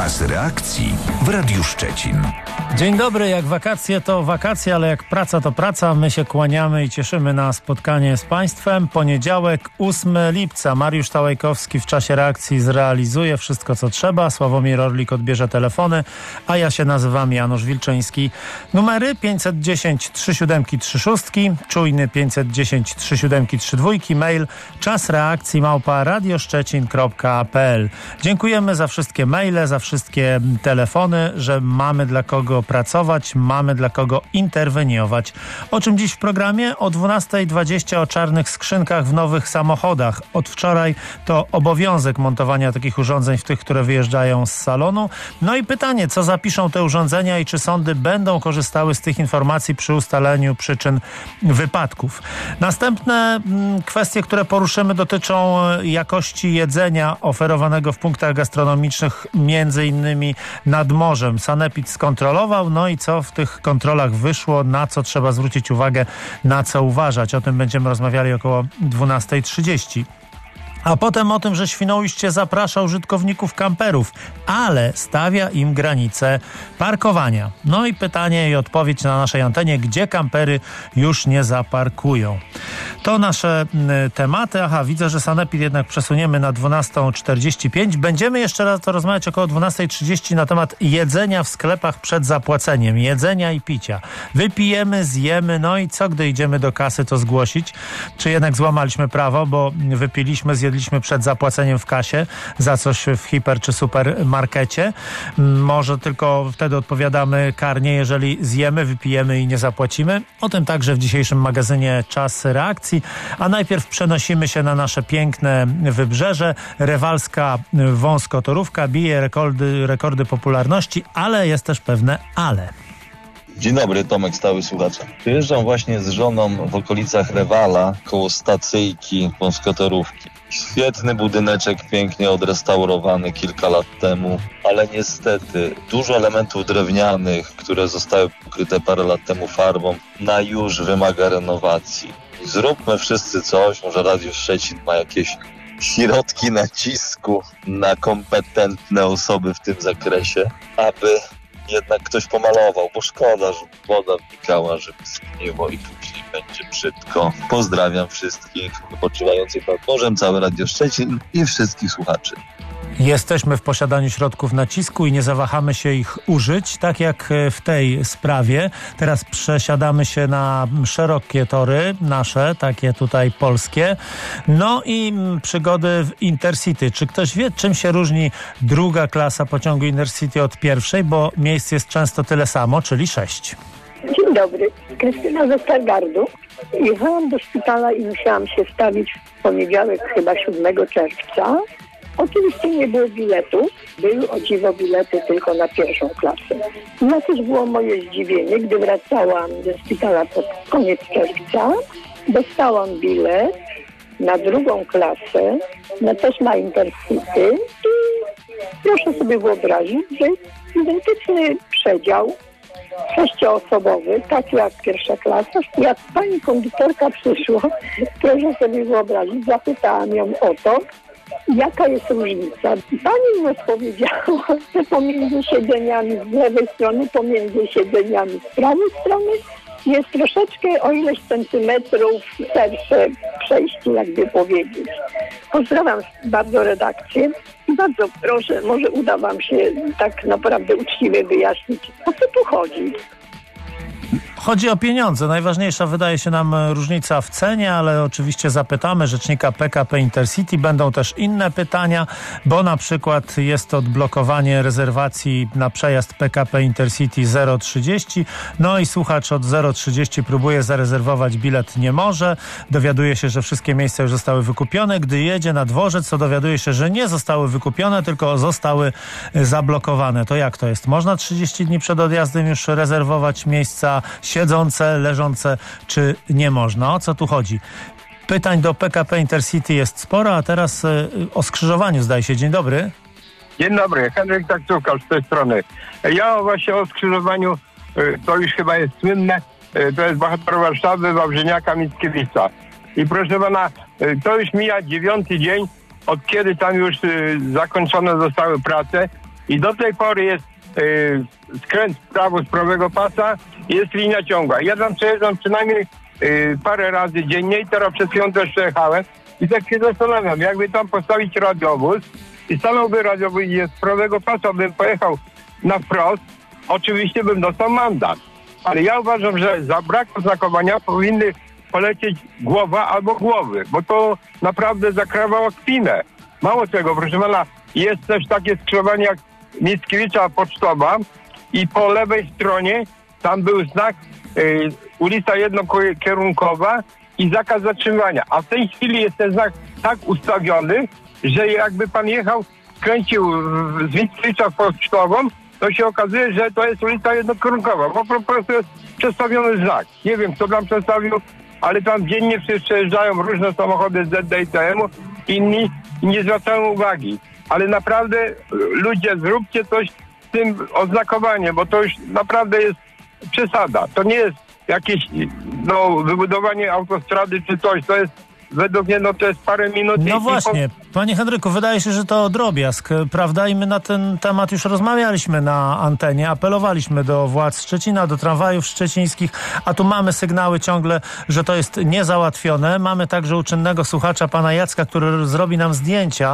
Czas reakcji w Radiu Szczecin. Dzień dobry, jak wakacje to wakacje, ale jak praca to praca. My się kłaniamy i cieszymy na spotkanie z Państwem. Poniedziałek, 8 lipca. Mariusz Tałajkowski w czasie reakcji zrealizuje wszystko, co trzeba. Sławomir Orlik odbierze telefony, a ja się nazywam Janusz Wilczyński. Numery 510 37 36, czujny 510 37 32, mail czasreakcji @radioszczecin.pl. Dziękujemy za wszystkie maile, za wszystkie telefony, że mamy dla kogo pracować, mamy dla kogo interweniować. O czym dziś w programie? O 12:20 o czarnych skrzynkach w nowych samochodach. Od wczoraj to obowiązek montowania takich urządzeń w tych, które wyjeżdżają z salonu. No i pytanie, co zapiszą te urządzenia i czy sądy będą korzystały z tych informacji przy ustaleniu przyczyn wypadków. Następne kwestie, które poruszymy, dotyczą jakości jedzenia oferowanego w punktach gastronomicznych, między innymi nad morzem. Sanepid skontrolował, no i co w tych kontrolach wyszło, na co trzeba zwrócić uwagę, na co uważać. O tym będziemy rozmawiali około 12:30. A potem o tym, że Świnoujście zaprasza użytkowników kamperów, ale stawia im granice parkowania. No i pytanie i odpowiedź na naszej antenie, gdzie kampery już nie zaparkują. To nasze tematy. Aha, widzę, że sanepid jednak przesuniemy na 12:45. Będziemy jeszcze raz to rozmawiać około 12:30 na temat jedzenia w sklepach przed zapłaceniem. Jedzenia i picia. Wypijemy, zjemy, no i co, gdy idziemy do kasy, to zgłosić? Czy jednak złamaliśmy prawo, bo wypiliśmy, zjedliśmy przed zapłaceniem w kasie za coś w hiper czy supermarkecie. Może tylko wtedy odpowiadamy karnie, jeżeli zjemy, wypijemy i nie zapłacimy. O tym także w dzisiejszym magazynie Czas reakcji. A najpierw przenosimy się na nasze piękne wybrzeże. Rewalska wąskotorówka bije rekordy popularności, ale jest też pewne ale. Dzień dobry, Tomek, stały słuchacz. Wyjeżdżam właśnie z żoną w okolicach Rewala, koło stacyjki wąskotorówki. Świetny budyneczek, pięknie odrestaurowany kilka lat temu, ale niestety dużo elementów drewnianych, które zostały pokryte parę lat temu farbą, na już wymaga renowacji. Zróbmy wszyscy coś, może Radio Szczecin ma jakieś środki nacisku na kompetentne osoby w tym zakresie, aby jednak ktoś pomalował, bo szkoda, że woda wnikała, żeby zgniło i później będzie brzydko. Pozdrawiam wszystkich wypoczywających nad morzem, całe Radio Szczecin i wszystkich słuchaczy. Jesteśmy w posiadaniu środków nacisku i nie zawahamy się ich użyć, tak jak w tej sprawie. Teraz przesiadamy się na szerokie tory, nasze, takie tutaj polskie. No i przygody w Intercity. Czy ktoś wie, czym się różni druga klasa pociągu Intercity od pierwszej? Bo miejsc jest często tyle samo, czyli 6. Dzień dobry, Krystyna ze Stargardu. Jechałam do szpitala i musiałam się wstawić w poniedziałek, chyba 7 czerwca. Oczywiście nie było biletu. Były o dziwo bilety tylko na pierwszą klasę. No też było moje zdziwienie, gdy wracałam ze szpitala pod koniec czerwca. Dostałam bilet na drugą klasę, też na Intercity i proszę sobie wyobrazić, że identyczny przedział 6-osobowy, tak jak pierwsza klasa. Jak pani konduktorka przyszła, proszę sobie wyobrazić, zapytałam ją o to, jaka jest różnica. Pani mi odpowiedziała, że pomiędzy siedzeniami z lewej strony, pomiędzy siedzeniami z prawej strony jest troszeczkę o ileś centymetrów szersze przejście, jakby powiedzieć. Pozdrawiam bardzo redakcję i bardzo proszę, może uda wam się tak naprawdę uczciwie wyjaśnić, o co tu chodzi. Chodzi o pieniądze. Najważniejsza wydaje się nam różnica w cenie, ale oczywiście zapytamy rzecznika PKP Intercity. Będą też inne pytania, bo na przykład jest odblokowanie rezerwacji na przejazd PKP Intercity 030. No i słuchacz od 030 próbuje zarezerwować bilet, nie może. Dowiaduje się, że wszystkie miejsca już zostały wykupione. Gdy jedzie na dworzec, to dowiaduje się, że nie zostały wykupione, tylko zostały zablokowane. To jak to jest? Można 30 dni przed odjazdem już rezerwować miejsca siedzące, leżące, czy nie można? O co tu chodzi? Pytań do PKP Intercity jest sporo, a teraz o skrzyżowaniu zdaje się. Dzień dobry. Dzień dobry, Henryk Taksówka z tej strony. Ja właśnie o skrzyżowaniu, to już chyba jest słynne, to jest bohater Warszawy, Wawrzyniaka, Mickiewicza. I proszę pana, to już mija 9. dzień, od kiedy tam już zakończone zostały prace i do tej pory jest skręt w prawo z prawego pasa i jest linia ciągła. Ja tam przejeżdżam przynajmniej parę razy dziennie i teraz przed chwilą też przejechałem i tak się zastanawiam, jakby tam postawić radiowóz i stanąłby radiowóz i z prawego pasa bym pojechał na wprost, oczywiście bym dostał mandat. Ale ja uważam, że za brak oznakowania powinny polecieć głowa albo głowy, bo to naprawdę zakrawało kpinę. Mało tego, proszę pana, jest też takie skrzyżowanie jak Mickiewicza Pocztowa i po lewej stronie tam był znak ulica jednokierunkowa i zakaz zatrzymywania. A w tej chwili jest ten znak tak ustawiony, że jakby pan jechał, skręcił z Mickiewicza Pocztową, to się okazuje, że to jest ulica jednokierunkowa, bo po prostu jest przestawiony znak. Nie wiem, kto tam przestawił, ale tam dziennie przejeżdżają różne samochody z ZDTM-u, inni nie zwracają uwagi. Ale naprawdę ludzie, zróbcie coś z tym oznakowaniem, bo to już naprawdę jest przesada. To nie jest jakieś wybudowanie autostrady czy coś, to jest według mnie to jest parę minut. No właśnie, panie Henryku, wydaje się, że to drobiazg, prawda? I my na ten temat już rozmawialiśmy na antenie, apelowaliśmy do władz Szczecina, do tramwajów szczecińskich, a tu mamy sygnały ciągle, że to jest niezałatwione. Mamy także uczynnego słuchacza, pana Jacka, który zrobi nam zdjęcia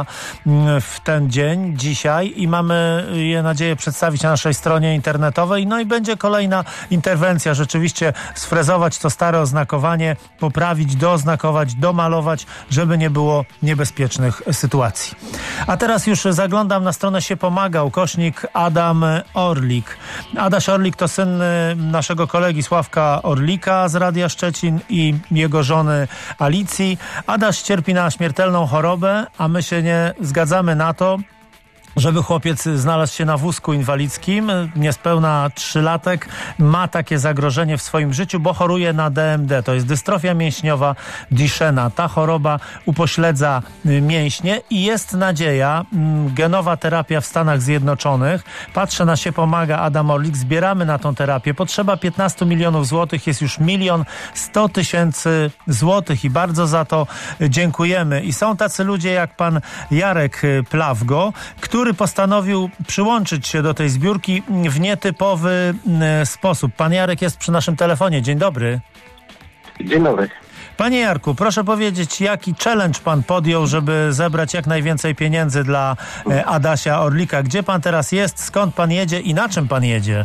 w ten dzień, dzisiaj i mamy je nadzieję przedstawić na naszej stronie internetowej. No i będzie kolejna interwencja, rzeczywiście sfrezować to stare oznakowanie, poprawić, dooznakować, domalować, żeby nie było niebezpiecznych sytuacji. A teraz już zaglądam na stronę Się Pomaga, ukośnik Adam Orlik. Adaś Orlik to syn naszego kolegi Sławka Orlika z Radia Szczecin i jego żony Alicji. Adaś cierpi na śmiertelną chorobę, a my się nie zgadzamy na to, żeby chłopiec znalazł się na wózku inwalidzkim. Niespełna 3-latek ma takie zagrożenie w swoim życiu, bo choruje na DMD. To jest dystrofia mięśniowa Duchenne. Ta choroba upośledza mięśnie i jest nadzieja. Genowa terapia w Stanach Zjednoczonych. Patrzę na Się Pomaga, Adam Orlik. Zbieramy na tą terapię. Potrzeba 15 milionów złotych. Jest już 1 100 000 złotych i bardzo za to dziękujemy. I są tacy ludzie jak pan Jarek Plawgo, który postanowił przyłączyć się do tej zbiórki w nietypowy sposób. Pan Jarek jest przy naszym telefonie. Dzień dobry. Dzień dobry. Panie Jarku, proszę powiedzieć, jaki challenge pan podjął, żeby zebrać jak najwięcej pieniędzy dla Adasia Orlika? Gdzie pan teraz jest? Skąd pan jedzie i na czym pan jedzie?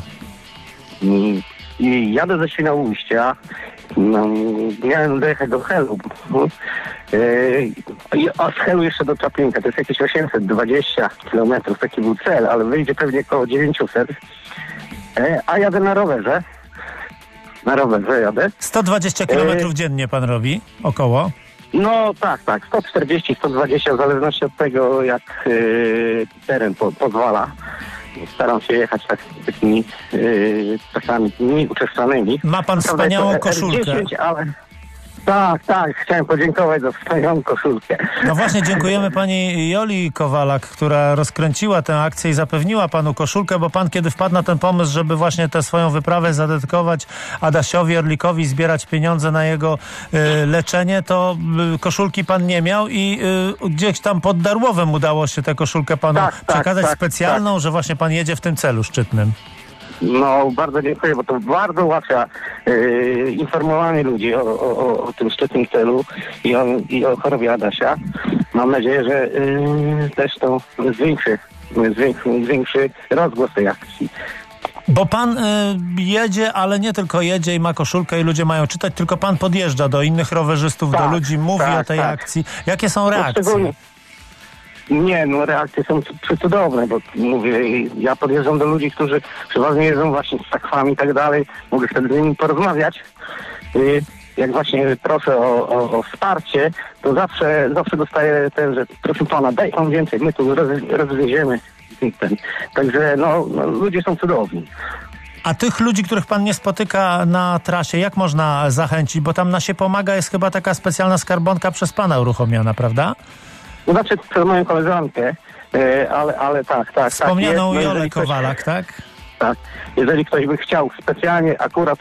Jadę ze Świnoujścia. Miałem dojechać do Helu. A z Helu jeszcze do Czaplinka. To jest jakieś 820 km. Taki był cel, ale wyjdzie pewnie około 900. A jadę na rowerze. Na rowerze jadę. 120 km dziennie pan robi? Około? No tak. 140, 120 w zależności od tego, jak teren pozwala. Staram się jechać takimi czasami mniej uczestniczymi. Ma pan wspaniałą koszulkę. R10, ale... Tak. Chciałem podziękować za wspaniałą koszulkę. No właśnie, dziękujemy pani Joli Kowalak, która rozkręciła tę akcję i zapewniła panu koszulkę, bo pan kiedy wpadł na ten pomysł, żeby właśnie tę swoją wyprawę zadedykować Adasiowi Orlikowi, zbierać pieniądze na jego leczenie, to koszulki pan nie miał i gdzieś tam pod Darłowem udało się tę koszulkę panu przekazać specjalną, że właśnie pan jedzie w tym celu szczytnym. No, bardzo dziękuję, bo to bardzo ułatwia informowanie ludzi o tym szczytnym celu i o chorobie Adasia. Mam nadzieję, że też to zwiększy rozgłos tej akcji. Bo pan jedzie, ale nie tylko jedzie i ma koszulkę i ludzie mają czytać, tylko pan podjeżdża do innych rowerzystów, do ludzi, mówi o tej akcji. Jakie są reakcje? Nie, reakcje są przecudowne, bo mówię, ja podjeżdżam do ludzi, którzy przeważnie jeżdżą właśnie z sakwami i tak dalej, mogę wtedy z nimi porozmawiać. Jak właśnie proszę o wsparcie, to zawsze dostaję że proszę pana, daj pan więcej, my tu rozwieziemy. Także ludzie są cudowni. A tych ludzi, których pan nie spotyka na trasie, jak można zachęcić? Bo tam na Się Pomaga jest chyba taka specjalna skarbonka przez pana uruchomiona, prawda? No znaczy przez moją koleżankę, ale tak. Wspomnianą Jolę Kowalak, tak? Tak. Jeżeli ktoś by chciał specjalnie akurat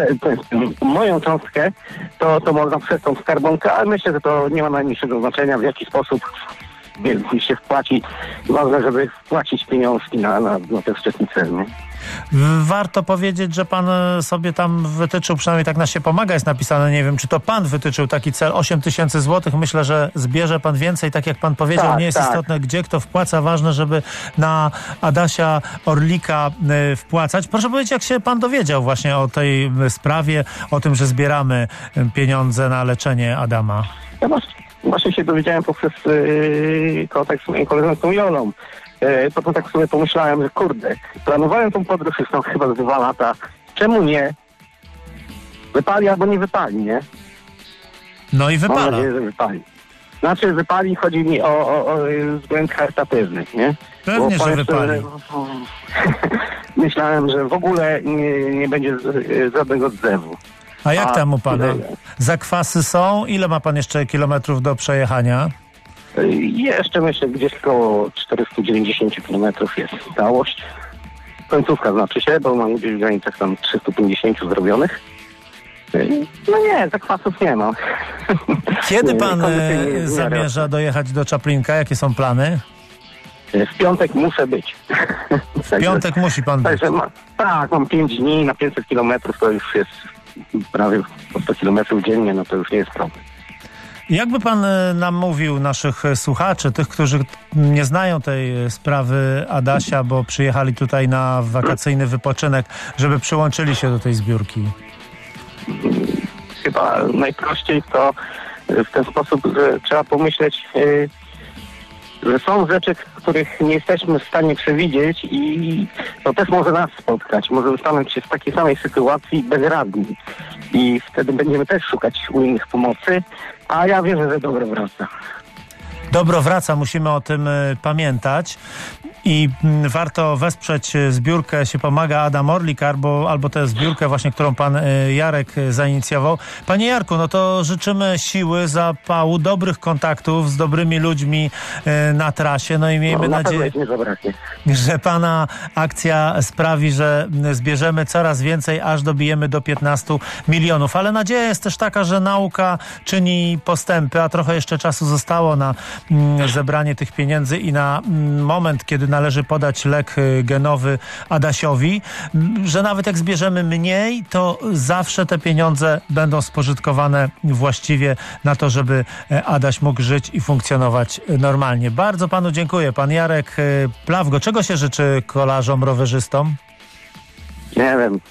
moją cząstkę, to można przez tą skarbonkę, ale myślę, że to nie ma najmniejszego znaczenia, w jaki sposób więc się wpłaci. Ważne, żeby wpłacić pieniążki na ten wczesny cel, nie? Warto powiedzieć, że pan sobie tam wytyczył, przynajmniej tak na się pomaga jest napisane, nie wiem, czy to pan wytyczył taki cel, 8 000 złotych. Myślę, że zbierze pan więcej, tak jak pan powiedział, Tak, nie jest tak. istotne, gdzie kto wpłaca, ważne, żeby na Adasia Orlika wpłacać. Proszę powiedzieć, jak się pan dowiedział właśnie o tej sprawie, o tym, że zbieramy pieniądze na leczenie Adama? Ja właśnie się dowiedziałem poprzez kontakt z moją koleżanką Jolą. Potem tak sobie pomyślałem, że kurde, planowałem tą podróż już tam chyba 2 lata. Czemu nie? Wypali albo nie wypali, nie? No i Mam wypala. nadzieję, że wypali. Znaczy wypali, chodzi mi o względ charytatywny, nie? Pewnie, Bo że powiem szczerze, wypali. myślałem, że w ogóle nie będzie żadnego odzewu. A jak tam u pana? no, Zakwasy są? Ile ma pan jeszcze kilometrów do przejechania? Jeszcze myślę, gdzieś około 490 km jest całość. Końcówka znaczy się, bo mam gdzieś w granicach tam 350 zrobionych. No nie, zakwasów nie ma. Kiedy pan kondycyjnie jest w miarę. zamierza dojechać do Czaplinka? Jakie są plany? W piątek muszę być. W piątek musi pan być. Także mam 5 dni na 500 km, to już jest prawie po 100 km dziennie, no to już nie jest problem. Jakby pan namówił naszych słuchaczy, tych, którzy nie znają tej sprawy Adasia, bo przyjechali tutaj na wakacyjny wypoczynek, żeby przyłączyli się do tej zbiórki? Chyba najprościej to w ten sposób, że trzeba pomyśleć, że są rzeczy, których nie jesteśmy w stanie przewidzieć i to też może nas spotkać. Może stanąć się w takiej samej sytuacji bezradni i wtedy będziemy też szukać u innych pomocy, a ja wierzę, że dobro wraca. Dobro wraca, musimy o tym pamiętać. I warto wesprzeć zbiórkę Się Pomaga Adam Orlik albo tę zbiórkę właśnie, którą pan Jarek zainicjował. Panie Jarku, no to życzymy siły, zapału, dobrych kontaktów z dobrymi ludźmi na trasie. No i miejmy nadzieję, nie zabraknie. że pana akcja sprawi, że zbierzemy coraz więcej, aż dobijemy do 15 milionów. Ale nadzieja jest też taka, że nauka czyni postępy, a trochę jeszcze czasu zostało na zebranie tych pieniędzy i na moment, kiedy należy podać lek genowy Adasiowi, że nawet jak zbierzemy mniej, to zawsze te pieniądze będą spożytkowane właściwie na to, żeby Adaś mógł żyć i funkcjonować normalnie. Bardzo panu dziękuję. Pan Jarek Plawgo. Czego się życzy kolarzom, rowerzystom? Nie wiem.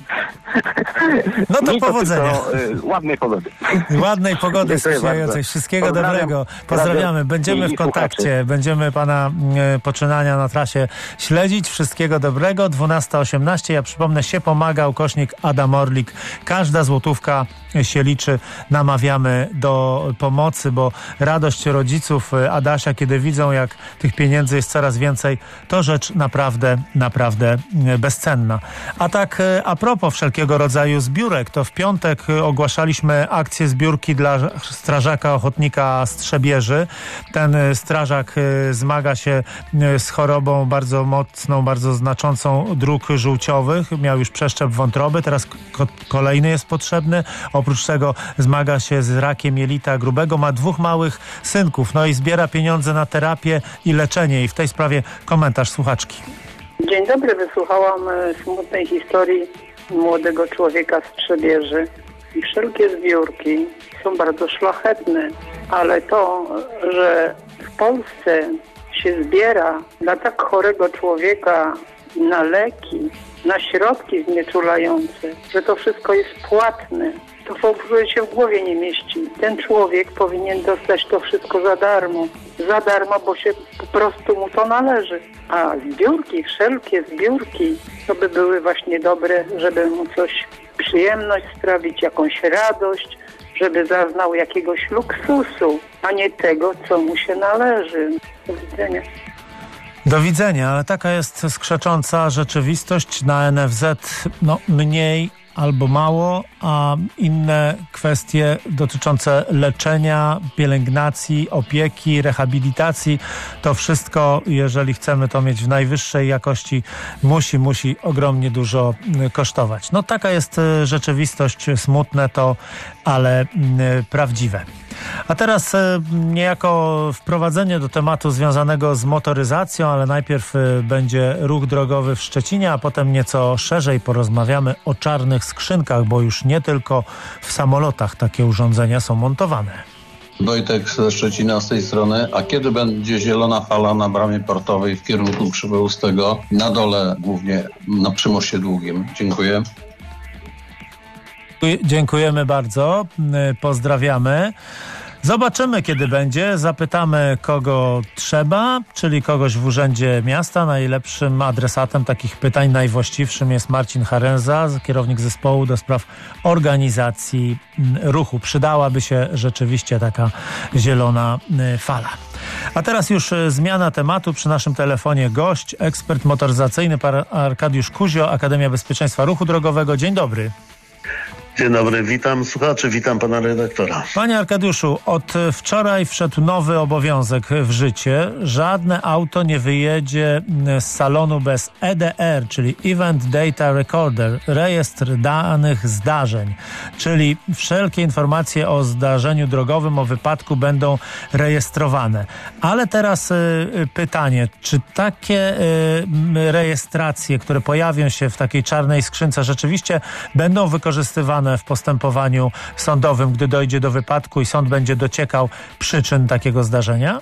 No to Mi powodzenia. tylko, ładnej pogody. Ładnej pogody Dziękuję sprzyjającej. bardzo. Wszystkiego Pozdrawiam. dobrego. Pozdrawiamy. Będziemy I w kontakcie. słuchaczy. Będziemy pana poczynania na trasie śledzić. Wszystkiego dobrego. 12:18. Ja przypomnę, Się Pomaga, ukośnik Adam Orlik. Każda złotówka się liczy. Namawiamy do pomocy, bo radość rodziców Adasia, kiedy widzą, jak tych pieniędzy jest coraz więcej, to rzecz naprawdę, naprawdę bezcenna. A tak a propos wszelkiego rodzaju zbiórek, to w piątek ogłaszaliśmy akcję zbiórki dla strażaka ochotnika Strzebieży. Ten strażak zmaga się z chorobą bardzo mocną, bardzo znaczącą dróg żółciowych. Miał już przeszczep wątroby, teraz kolejny jest potrzebny. Oprócz tego zmaga się z rakiem jelita grubego. Ma 2 małych synków. No i zbiera pieniądze na terapię i leczenie. I w tej sprawie komentarz słuchaczki. Dzień dobry, wysłuchałam smutnej historii młodego człowieka z Trzebieży. I wszelkie zbiórki są bardzo szlachetne, ale to, że w Polsce się zbiera dla tak chorego człowieka na leki, na środki znieczulające, że to wszystko jest płatne, to w ogóle się w głowie nie mieści. Ten człowiek powinien dostać to wszystko za darmo. Za darmo, bo się po prostu mu to należy. A zbiórki, wszelkie zbiórki, to by były właśnie dobre, żeby mu coś, przyjemność sprawić, jakąś radość, żeby zaznał jakiegoś luksusu, a nie tego, co mu się należy. Do widzenia. Do widzenia, ale taka jest skrzecząca rzeczywistość. Na NFZ mniej albo mało, a inne kwestie dotyczące leczenia, pielęgnacji, opieki, rehabilitacji, to wszystko, jeżeli chcemy to mieć w najwyższej jakości, musi ogromnie dużo kosztować. No taka jest rzeczywistość, smutne to, ale prawdziwe. A teraz niejako wprowadzenie do tematu związanego z motoryzacją, ale najpierw będzie ruch drogowy w Szczecinie, a potem nieco szerzej porozmawiamy o czarnych skrzynkach, bo już nie tylko w samolotach takie urządzenia są montowane. Wojtek ze Szczecina z tej strony. A kiedy będzie zielona fala na bramie portowej w kierunku Krzywoustego? Na dole głównie, przy moście długim. Dziękuję. Dziękujemy bardzo. Pozdrawiamy. Zobaczymy, kiedy będzie. Zapytamy, kogo trzeba, czyli kogoś w Urzędzie Miasta. Najlepszym adresatem takich pytań, najwłaściwszym jest Marcin Harenza, kierownik zespołu do spraw organizacji ruchu. Przydałaby się rzeczywiście taka zielona fala. A teraz już zmiana tematu. Przy naszym telefonie gość, ekspert motoryzacyjny pan Arkadiusz Kuzio, Akademia Bezpieczeństwa Ruchu Drogowego. Dzień dobry. Dzień dobry, witam słuchaczy, witam pana redaktora. Panie Arkadiuszu, od wczoraj wszedł nowy obowiązek w życie. Żadne auto nie wyjedzie z salonu bez EDR, czyli Event Data Recorder, rejestr danych zdarzeń. Czyli wszelkie informacje o zdarzeniu drogowym, o wypadku będą rejestrowane. Ale teraz pytanie, czy takie rejestracje, które pojawią się w takiej czarnej skrzynce, rzeczywiście będą wykorzystywane w postępowaniu sądowym, gdy dojdzie do wypadku i sąd będzie dociekał przyczyn takiego zdarzenia?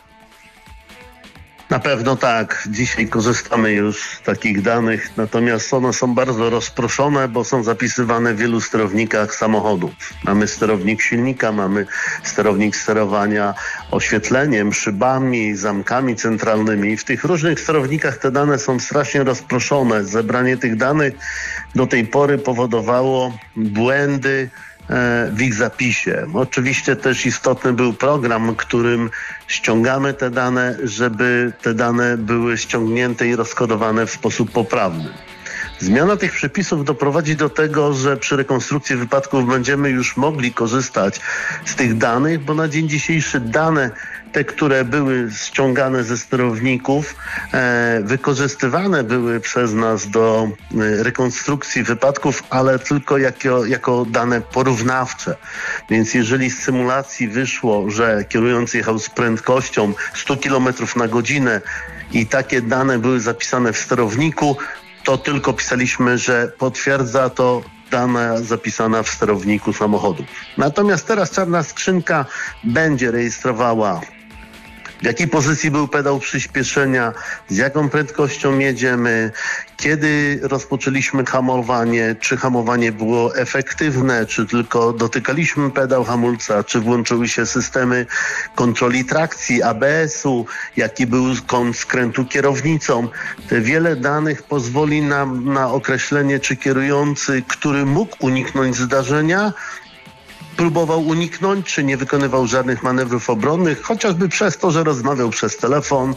Na pewno tak. Dzisiaj korzystamy już z takich danych, natomiast one są bardzo rozproszone, bo są zapisywane w wielu sterownikach samochodów. Mamy sterownik silnika, mamy sterownik sterowania oświetleniem, szybami, zamkami centralnymi. W tych różnych sterownikach te dane są strasznie rozproszone. Zebranie tych danych do tej pory powodowało błędy w ich zapisie. Oczywiście też istotny był program, którym ściągamy te dane, żeby te dane były ściągnięte i rozkodowane w sposób poprawny. Zmiana tych przepisów doprowadzi do tego, że przy rekonstrukcji wypadków będziemy już mogli korzystać z tych danych, bo na dzień dzisiejszy dane, te, które były ściągane ze sterowników, wykorzystywane były przez nas do rekonstrukcji wypadków, ale tylko jako dane porównawcze. Więc jeżeli z symulacji wyszło, że kierujący jechał z prędkością 100 km na godzinę i takie dane były zapisane w sterowniku, to tylko pisaliśmy, że potwierdza to dana zapisana w sterowniku samochodu. Natomiast teraz czarna skrzynka będzie rejestrowała, w jakiej pozycji był pedał przyspieszenia, z jaką prędkością jedziemy, kiedy rozpoczęliśmy hamowanie, czy hamowanie było efektywne, czy tylko dotykaliśmy pedał hamulca, czy włączyły się systemy kontroli trakcji, ABS-u, jaki był kąt skrętu kierownicą. Te wiele danych pozwoli nam na określenie, czy kierujący, który mógł uniknąć zdarzenia, próbował uniknąć, czy nie wykonywał żadnych manewrów obronnych, chociażby przez to, że rozmawiał przez telefon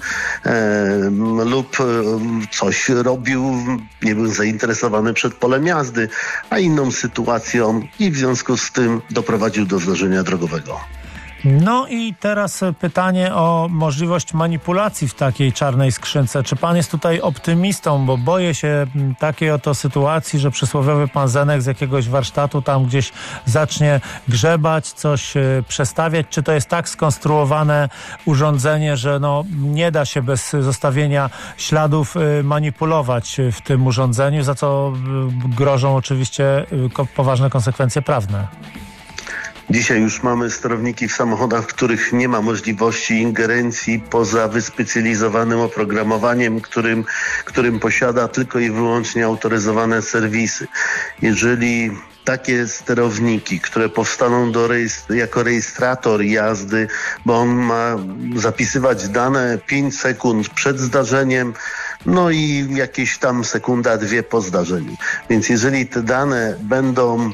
lub coś robił, nie był zainteresowany przed polem jazdy, a inną sytuacją i w związku z tym doprowadził do zdarzenia drogowego. No i teraz pytanie o możliwość manipulacji w takiej czarnej skrzynce. Czy pan jest tutaj optymistą, bo boję się takiej oto sytuacji, że przysłowiowy pan Zenek z jakiegoś warsztatu tam gdzieś zacznie grzebać, coś przestawiać. Czy to jest tak skonstruowane urządzenie, że nie da się bez zostawienia śladów manipulować w tym urządzeniu, za co grożą oczywiście poważne konsekwencje prawne? Dzisiaj już mamy sterowniki w samochodach, w których nie ma możliwości ingerencji poza wyspecjalizowanym oprogramowaniem, którym posiada tylko i wyłącznie autoryzowane serwisy. Jeżeli takie sterowniki, które powstaną jako rejestrator jazdy, bo on ma zapisywać dane 5 sekund przed zdarzeniem, no i jakieś tam sekunda, 2 po zdarzeniu. Więc jeżeli te dane będą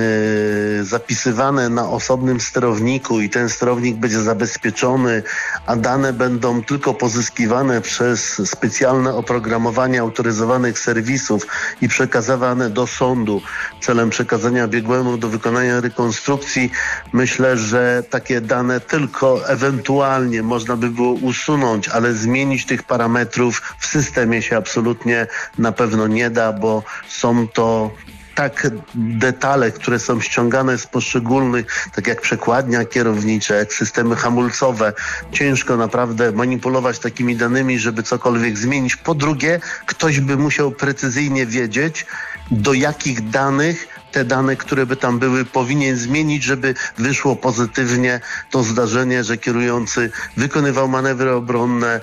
zapisywane na osobnym sterowniku i ten sterownik będzie zabezpieczony, a dane będą tylko pozyskiwane przez specjalne oprogramowanie autoryzowanych serwisów i przekazywane do sądu celem przekazania biegłemu do wykonania rekonstrukcji, myślę, że takie dane tylko ewentualnie można by było usunąć, ale zmienić tych parametrów w systemie się absolutnie na pewno nie da, bo są to tak detale, które są ściągane z poszczególnych, tak jak przekładnia kierownicze, jak systemy hamulcowe. Ciężko naprawdę manipulować takimi danymi, żeby cokolwiek zmienić. Po drugie, ktoś by musiał precyzyjnie wiedzieć, do jakich danych te dane, które by tam były, powinien zmienić, żeby wyszło pozytywnie to zdarzenie, że kierujący wykonywał manewry obronne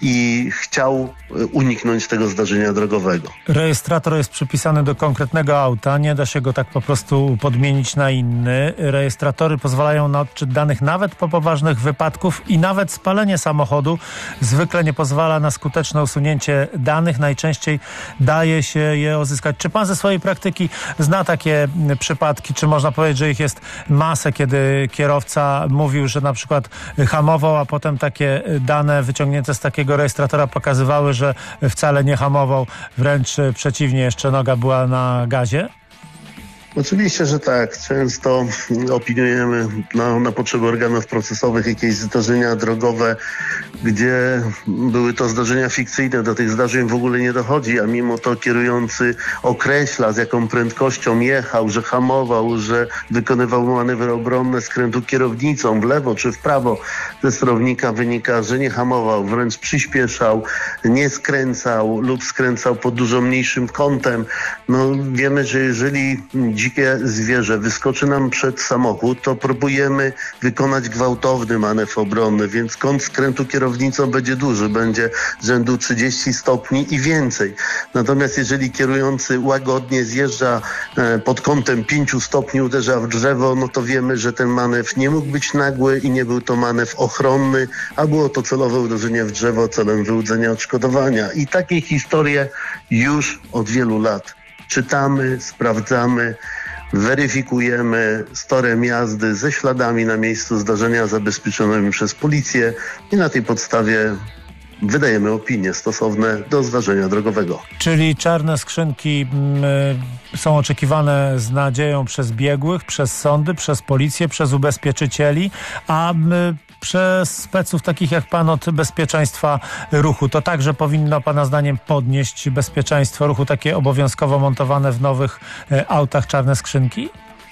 i chciał uniknąć tego zdarzenia drogowego. Rejestrator jest przypisany do konkretnego auta, nie da się go tak po prostu podmienić na inny. Rejestratory pozwalają na odczyt danych nawet po poważnych wypadków i nawet spalenie samochodu zwykle nie pozwala na skuteczne usunięcie danych. Najczęściej daje się je uzyskać. Czy pan ze swojej praktyki zna takie przypadki? Czy można powiedzieć, że ich jest masę, kiedy kierowca mówił, że na przykład hamował, a potem takie dane wyciągnięte z takiego rejestratora pokazywały, że wcale nie hamował, wręcz przeciwnie, jeszcze noga była na gazie? Oczywiście, że tak. Często opiniujemy na potrzeby organów procesowych jakieś zdarzenia drogowe, gdzie były to zdarzenia fikcyjne. Do tych zdarzeń w ogóle nie dochodzi, a mimo to kierujący określa, z jaką prędkością jechał, że hamował, że wykonywał manewry obronne skrętu kierownicą w lewo czy w prawo. Ze sterownika wynika, że nie hamował, wręcz przyspieszał, nie skręcał lub skręcał pod dużo mniejszym kątem. Wiemy, że jeżeli dzikie zwierzę wyskoczy nam przed samochód, to próbujemy wykonać gwałtowny manewr obronny, więc kąt skrętu kierownicą będzie duży, będzie rzędu 30 stopni i więcej. Natomiast jeżeli kierujący łagodnie zjeżdża pod kątem 5 stopni, uderza w drzewo, no to wiemy, że ten manewr nie mógł być nagły i nie był to manewr ochronny, a było to celowe uderzenie w drzewo celem wyłudzenia odszkodowania. I takie historie już od wielu lat czytamy, sprawdzamy, weryfikujemy z torem jazdy, ze śladami na miejscu zdarzenia zabezpieczonymi przez policję i na tej podstawie wydajemy opinie stosowne do zdarzenia drogowego. Czyli czarne skrzynki są oczekiwane z nadzieją przez biegłych, przez sądy, przez policję, przez ubezpieczycieli, a przez speców takich jak pan od bezpieczeństwa ruchu. To także powinno pana zdaniem podnieść bezpieczeństwo ruchu, takie obowiązkowo montowane w nowych autach czarne skrzynki?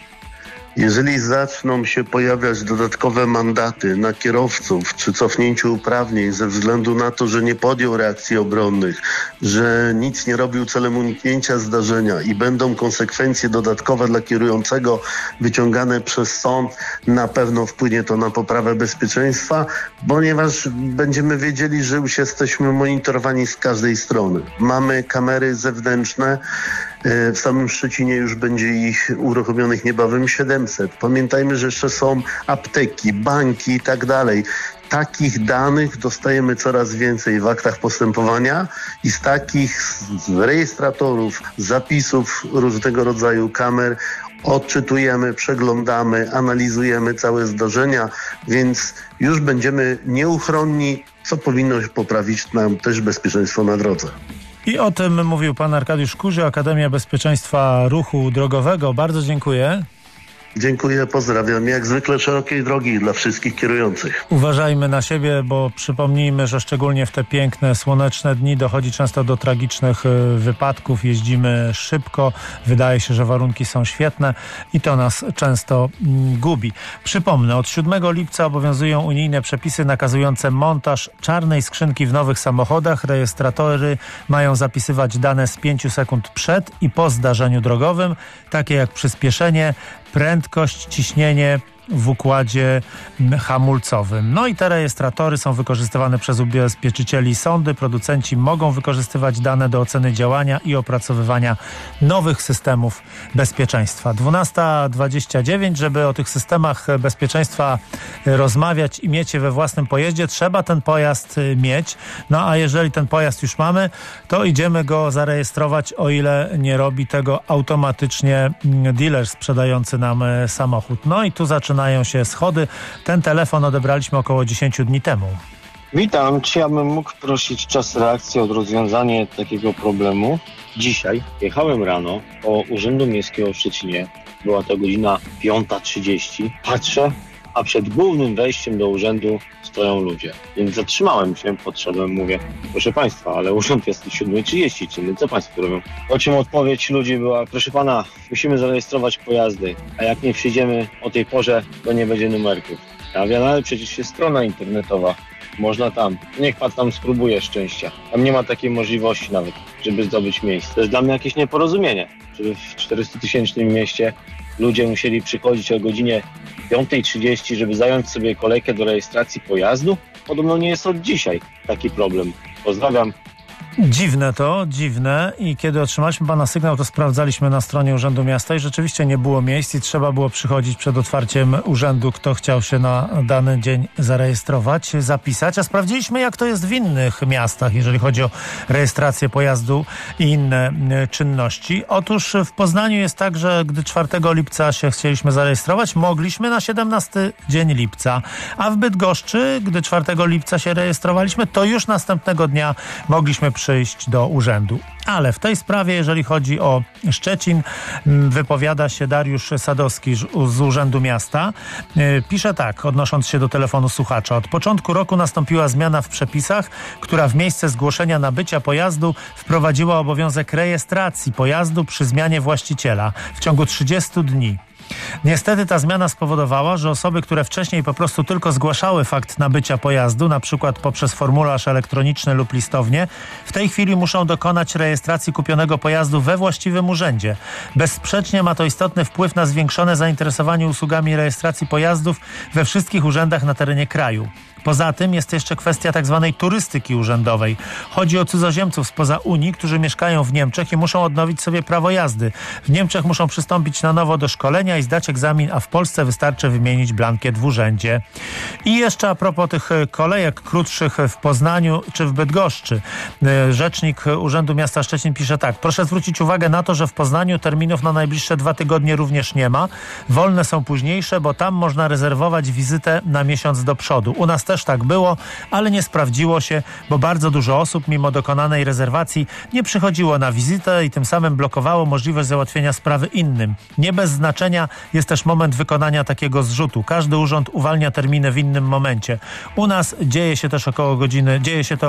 Jeżeli zaczną się pojawiać dodatkowe mandaty na kierowców czy cofnięciu uprawnień ze względu na to, że nie podjął reakcji obronnych, że nic nie robił celem uniknięcia zdarzenia i będą konsekwencje dodatkowe dla kierującego wyciągane przez sąd, na pewno wpłynie to na poprawę bezpieczeństwa, ponieważ będziemy wiedzieli, że już jesteśmy monitorowani z każdej strony. Mamy kamery zewnętrzne, w samym Szczecinie już będzie ich uruchomionych niebawem 700. Pamiętajmy, że jeszcze są apteki, banki i tak dalej. Takich danych dostajemy coraz więcej w aktach postępowania i z takich rejestratorów, zapisów różnego rodzaju kamer odczytujemy, przeglądamy, analizujemy całe zdarzenia, więc już będziemy nieuchronni, co powinno poprawić nam też bezpieczeństwo na drodze. I o tym mówił pan Arkadiusz Kurzy, Akademia Bezpieczeństwa Ruchu Drogowego. Bardzo dziękuję. Dziękuję, pozdrawiam. Jak zwykle szerokiej drogi dla wszystkich kierujących. Uważajmy na siebie, bo przypomnijmy, że szczególnie w te piękne, słoneczne dni dochodzi często do tragicznych wypadków. Jeździmy szybko, wydaje się, że warunki są świetne i to nas często gubi. Przypomnę, od 7 lipca obowiązują unijne przepisy nakazujące montaż czarnej skrzynki w nowych samochodach. Rejestratory mają zapisywać dane z 5 sekund przed i po zdarzeniu drogowym, takie jak przyspieszenie, prędkość, ciśnienie w układzie hamulcowym. No i te rejestratory są wykorzystywane przez ubezpieczycieli i sądy. Producenci mogą wykorzystywać dane do oceny działania i opracowywania nowych systemów bezpieczeństwa. 12:29. Żeby o tych systemach bezpieczeństwa rozmawiać i mieć je we własnym pojeździe, trzeba ten pojazd mieć. No a jeżeli ten pojazd już mamy, to idziemy go zarejestrować, o ile nie robi tego automatycznie dealer sprzedający nam samochód. No i tu zaczynają się schody. Ten telefon odebraliśmy około 10 dni temu. Witam, czy ja bym mógł prosić czas reakcji od rozwiązanie takiego problemu? Dzisiaj jechałem rano do Urzędu Miejskiego w Szczecinie. Była to godzina 5:30. Patrzę, a przed głównym wejściem do urzędu stoją ludzie. Więc zatrzymałem się, podszedłem, mówię, proszę państwa, ale urząd jest 7:30, czyli co państwo robią? Po czym odpowiedź ludzi była, proszę pana, musimy zarejestrować pojazdy, a jak nie przyjdziemy o tej porze, to nie będzie numerków. Ja wiem, ale przecież jest strona internetowa, można tam, niech pan tam spróbuje szczęścia. Tam nie ma takiej możliwości nawet, żeby zdobyć miejsce. To jest dla mnie jakieś nieporozumienie, żeby w 400-tysięcznym mieście ludzie musieli przychodzić o godzinie 5:30, żeby zająć sobie kolejkę do rejestracji pojazdu. Podobno nie jest od dzisiaj taki problem. Pozdrawiam. Dziwne i kiedy otrzymaliśmy pana sygnał, to sprawdzaliśmy na stronie Urzędu Miasta i rzeczywiście nie było miejsc i trzeba było przychodzić przed otwarciem urzędu, kto chciał się na dany dzień zarejestrować, zapisać, a sprawdziliśmy, jak to jest w innych miastach, jeżeli chodzi o rejestrację pojazdu i inne czynności. Otóż w Poznaniu jest tak, że gdy 4 lipca się chcieliśmy zarejestrować, mogliśmy na 17 dzień lipca, a w Bydgoszczy, gdy 4 lipca się rejestrowaliśmy, to już następnego dnia mogliśmy przyjść do urzędu. Ale w tej sprawie, jeżeli chodzi o Szczecin, wypowiada się Dariusz Sadowski z Urzędu Miasta. Pisze tak, odnosząc się do telefonu słuchacza. Od początku roku nastąpiła zmiana w przepisach, która w miejsce zgłoszenia nabycia pojazdu wprowadziła obowiązek rejestracji pojazdu przy zmianie właściciela w ciągu 30 dni. Niestety ta zmiana spowodowała, że osoby, które wcześniej po prostu tylko zgłaszały fakt nabycia pojazdu, na przykład poprzez formularz elektroniczny lub listownię, w tej chwili muszą dokonać rejestracji kupionego pojazdu we właściwym urzędzie. Bezsprzecznie ma to istotny wpływ na zwiększone zainteresowanie usługami rejestracji pojazdów we wszystkich urzędach na terenie kraju. Poza tym jest jeszcze kwestia tak zwanej turystyki urzędowej. Chodzi o cudzoziemców spoza Unii, którzy mieszkają w Niemczech i muszą odnowić sobie prawo jazdy. W Niemczech muszą przystąpić na nowo do szkolenia i zdać egzamin, a w Polsce wystarczy wymienić blankiet w urzędzie. I jeszcze a propos tych kolejek krótszych w Poznaniu czy w Bydgoszczy. Rzecznik Urzędu Miasta Szczecin pisze tak. Proszę zwrócić uwagę na to, że w Poznaniu terminów na najbliższe 2 tygodnie również nie ma. Wolne są późniejsze, bo tam można rezerwować wizytę na miesiąc do przodu. U nas też tak było, ale nie sprawdziło się, bo bardzo dużo osób mimo dokonanej rezerwacji nie przychodziło na wizytę i tym samym blokowało możliwość załatwienia sprawy innym. Nie bez znaczenia jest też moment wykonania takiego zrzutu. Każdy urząd uwalnia terminy w innym momencie. U nas dzieje się to około godziny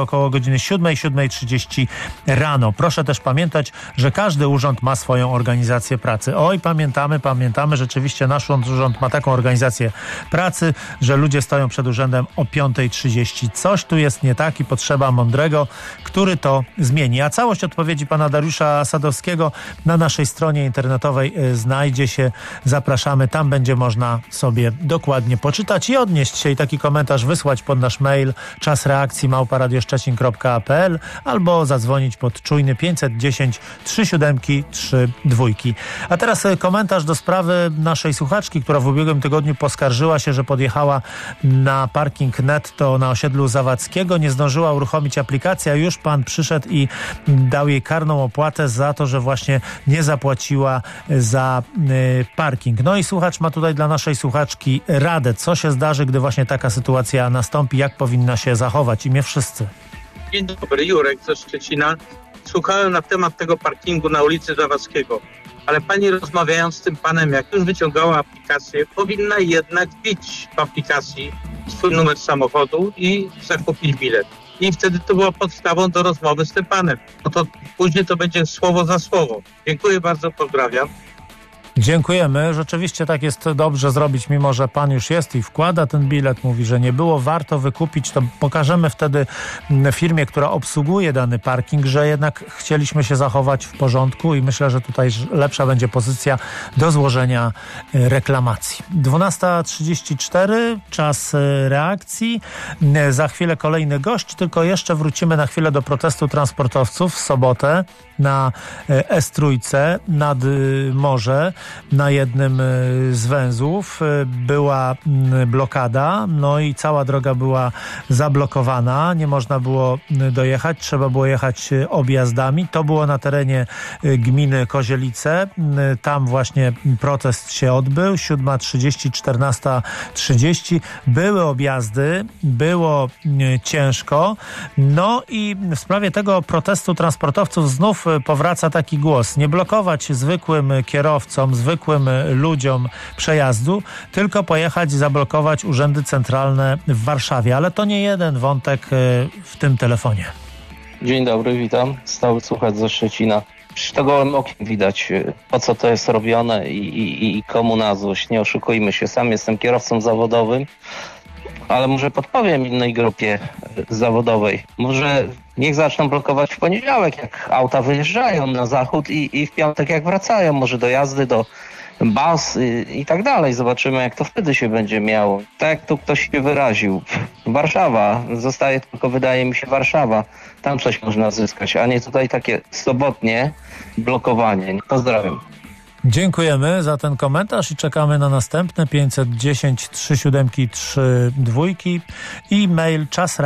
7, 7:30 rano. Proszę też pamiętać, że każdy urząd ma swoją organizację pracy. Oj, pamiętamy, rzeczywiście nasz urząd ma taką organizację pracy, że ludzie stoją przed urzędem o 5:30. Coś tu jest nie tak i potrzeba mądrego, który to zmieni. A całość odpowiedzi pana Dariusza Sadowskiego na naszej stronie internetowej znajdzie się. Zapraszamy, tam będzie można sobie dokładnie poczytać i odnieść się i taki komentarz wysłać pod nasz mail czasreakcji@radioszczecin.pl albo zadzwonić pod czujny 510 37 32. A teraz komentarz do sprawy naszej słuchaczki, która w ubiegłym tygodniu poskarżyła się, że podjechała na parking netto na osiedlu Zawadzkiego, nie zdążyła uruchomić aplikacji, a już pan przyszedł i dał jej karną opłatę za to, że właśnie nie zapłaciła za parking. No i słuchacz ma tutaj dla naszej słuchaczki radę, co się zdarzy, gdy właśnie taka sytuacja nastąpi, jak powinna się zachować i my wszyscy. Dzień dobry, Jurek ze Szczecina. Słuchałem na temat tego parkingu na ulicy Zawadzkiego, ale pani rozmawiając z tym panem, jak już wyciągała aplikację, powinna jednak wbić w aplikacji swój numer samochodu i zakupić bilet. I wtedy to była podstawą do rozmowy z tym panem. No to później to będzie słowo za słowo. Dziękuję bardzo, pozdrawiam. Dziękujemy. Rzeczywiście tak jest dobrze zrobić, mimo że pan już jest i wkłada ten bilet, mówi, że nie było warto wykupić, to pokażemy wtedy firmie, która obsługuje dany parking, że jednak chcieliśmy się zachować w porządku i myślę, że tutaj lepsza będzie pozycja do złożenia reklamacji. 12:34, czas reakcji. Za chwilę kolejny gość, tylko jeszcze wrócimy na chwilę do protestu transportowców w sobotę na S3 nad morze. Na jednym z węzłów była blokada, no i cała droga była zablokowana, nie można było dojechać, trzeba było jechać objazdami. To było na terenie gminy Kozielice, tam właśnie protest się odbył, 7:30, 14:30. Były objazdy, było ciężko, no i w sprawie tego protestu transportowców znów powraca taki głos, nie blokować zwykłym kierowcom klientom, zwykłym ludziom przejazdu, tylko pojechać i zablokować urzędy centralne w Warszawie. Ale to nie jeden wątek w tym telefonie. Dzień dobry, witam. Stały słuchacz ze Szczecina. Przecież to gołym okiem widać, po co to jest robione i komu na złość. Nie oszukujmy się, sam jestem kierowcą zawodowym, ale może podpowiem innej grupie zawodowej. Może niech zaczną blokować w poniedziałek, jak auta wyjeżdżają na zachód i w piątek jak wracają. Może dojazdy do baz i tak dalej. Zobaczymy, jak to wtedy się będzie miało. Tak jak tu ktoś się wyraził. Warszawa. Zostaje tylko, wydaje mi się, Warszawa. Tam coś można zyskać, a nie tutaj takie sobotnie blokowanie. Pozdrawiam. Dziękujemy za ten komentarz i czekamy na następne 510 373 i mail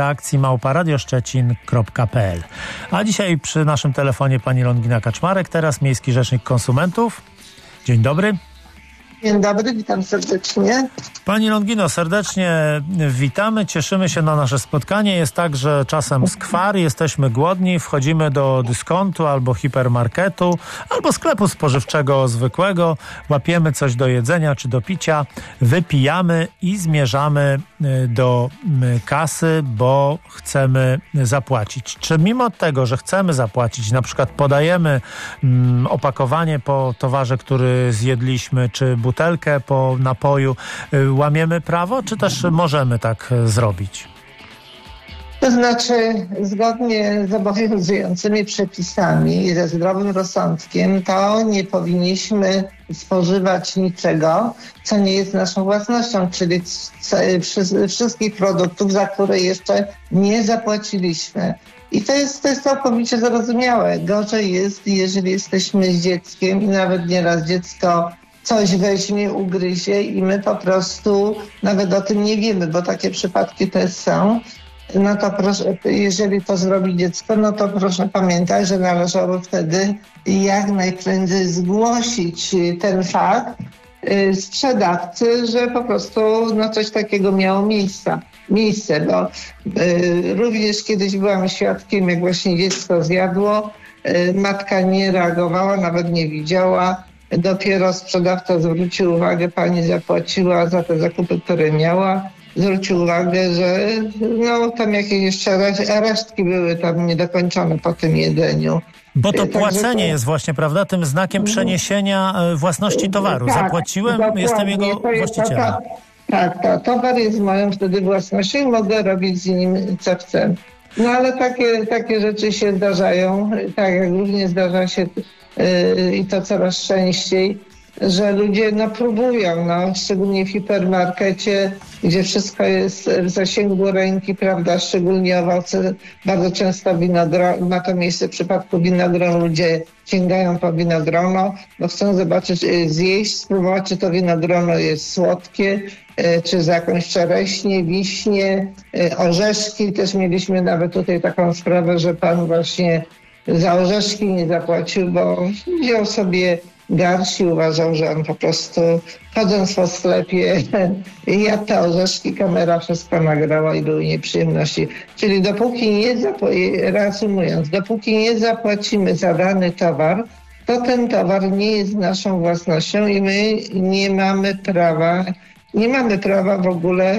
czasreakcji@radioszczecin.pl. A dzisiaj przy naszym telefonie pani Longina Kaczmarek, teraz Miejski Rzecznik Konsumentów. Dzień dobry. Dzień dobry, witam serdecznie. Pani Longino, serdecznie witamy, cieszymy się na nasze spotkanie. Jest tak, że czasem skwar, jesteśmy głodni, wchodzimy do dyskontu albo hipermarketu, albo sklepu spożywczego zwykłego, łapiemy coś do jedzenia czy do picia, wypijamy i zmierzamy do kasy, bo chcemy zapłacić. Czy mimo tego, że chcemy zapłacić, na przykład podajemy opakowanie po towarze, który zjedliśmy, czy butelkę po napoju, łamiemy prawo, czy też możemy tak zrobić? To znaczy, zgodnie z obowiązującymi przepisami i ze zdrowym rozsądkiem, to nie powinniśmy spożywać niczego, co nie jest naszą własnością, czyli wszystkich produktów, za które jeszcze nie zapłaciliśmy. I to jest całkowicie zrozumiałe. Gorzej jest, jeżeli jesteśmy z dzieckiem i nawet nieraz dziecko coś weźmie, ugryzie i my po prostu nawet o tym nie wiemy, bo takie przypadki też są. No to proszę, jeżeli to zrobi dziecko, no to proszę pamiętać, że należało wtedy jak najprędzej zgłosić ten fakt sprzedawcy, że po prostu coś takiego miało miejsce, bo również kiedyś byłam świadkiem, jak właśnie dziecko zjadło, matka nie reagowała, nawet nie widziała. Dopiero sprzedawca zwrócił uwagę, pani zapłaciła za te zakupy, które miała. Zwrócił uwagę, że tam jakieś jeszcze resztki były tam niedokończone po tym jedzeniu. Bo to płacenie jest właśnie, prawda, tym znakiem przeniesienia własności towaru. Tak, Zapłaciłem, jestem jego właścicielem. Tak, towar jest moją wtedy własnością i mogę robić z nim co chcę. No ale takie rzeczy się zdarzają, tak jak również zdarza się i to coraz częściej, że ludzie próbują, szczególnie w hipermarkecie, gdzie wszystko jest w zasięgu ręki, prawda, szczególnie owoce, bardzo często ma to miejsce w przypadku winogronu, ludzie sięgają po winogrono, bo chcą zobaczyć, zjeść, spróbować, czy to winogrono jest słodkie, czy z jakąś czereśnie, wiśnie, orzeszki. Też mieliśmy nawet tutaj taką sprawę, że pan właśnie za orzeszki nie zapłacił, bo wziął sobie garść i uważał, że on po prostu chodząc po sklepie jadł te orzeszki, kamera wszystko nagrała i były nieprzyjemności. Czyli reasumując, dopóki nie zapłacimy za dany towar, to ten towar nie jest naszą własnością i my nie mamy prawa w ogóle,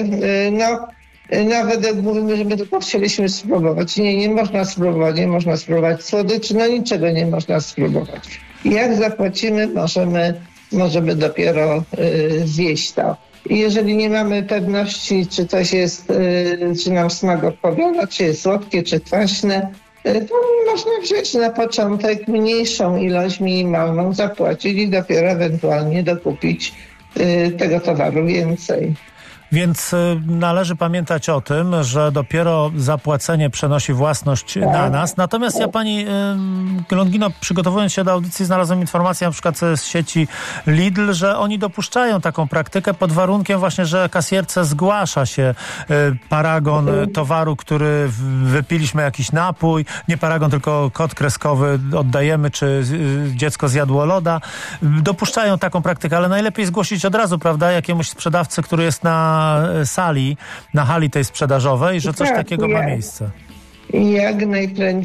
nawet jak mówimy, że my tylko chcieliśmy spróbować. Nie można spróbować słodyczy, niczego nie można spróbować. Jak zapłacimy, możemy dopiero zjeść to. I jeżeli nie mamy pewności, czy coś jest, czy nam smak odpowiada, czy jest słodkie, czy kwaśne, to można wziąć na początek mniejszą ilość, minimalną, zapłacić i dopiero ewentualnie dokupić tego towaru więcej. Więc należy pamiętać o tym, że dopiero zapłacenie przenosi własność na nas. Natomiast ja pani Longino, przygotowując się do audycji, znalazłem informację na przykład z sieci Lidl, że oni dopuszczają taką praktykę pod warunkiem właśnie, że kasjerce zgłasza się paragon towaru, który wypiliśmy jakiś napój, nie paragon, tylko kod kreskowy oddajemy, czy dziecko zjadło loda. Dopuszczają taką praktykę, ale najlepiej zgłosić od razu, prawda, jakiemuś sprzedawcy, który jest na hali tej sprzedażowej, że coś takiego ma miejsce. Jak najprędzej.